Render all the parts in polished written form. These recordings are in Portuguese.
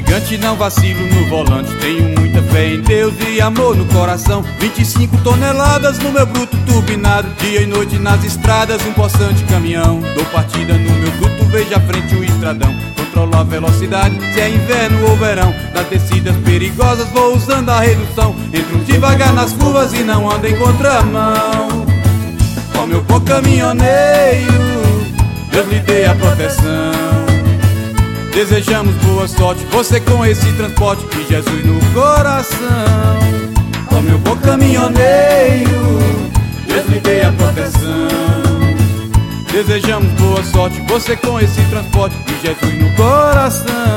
gigante, não vacilo no volante. Tenho muita fé em Deus e amor no coração. 25 toneladas no meu bruto turbinado, dia e noite nas estradas, um possante caminhão. Dou partida no meu duto, vejo à frente o estradão. Controlo a velocidade, se é inverno ou verão. Nas descidas perigosas vou usando a redução. Entro devagar nas curvas e não ando em contramão. Ó meu bom caminhoneiro, Deus lhe dê a proteção. Desejamos boa sorte, você com esse transporte, e Jesus no coração. Ó meu bom caminhoneiro, Deus lhe dê a proteção. Desejamos boa sorte, você com esse transporte, e Jesus no coração.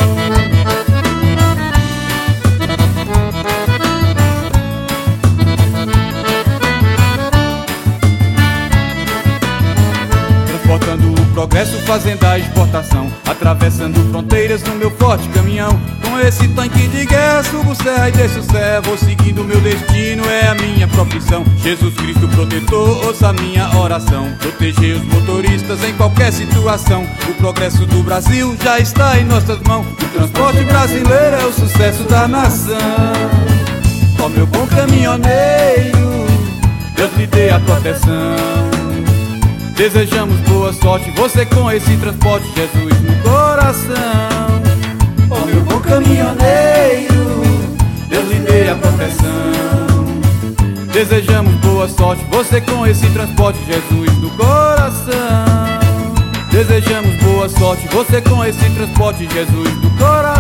Transportando o progresso, fazendo a exportação, atravessando fronteiras no meu forte caminhão. Com esse tanque de guerra subo serra e desço serra, vou seguindo meu destino, é a minha profissão. Jesus Cristo protetor, ouça a minha oração, proteger os motoristas em qualquer situação. O progresso do Brasil já está em nossas mãos, o transporte brasileiro é o sucesso da nação. Ó meu bom caminhoneiro, Deus lhe dê a proteção. Desejamos boa sorte, você com esse transporte, Jesus no coração. Ó meu bom caminhoneiro, Deus lhe dê a proteção. Desejamos boa sorte, você com esse transporte, Jesus no coração. Desejamos boa sorte, você com esse transporte, Jesus no coração.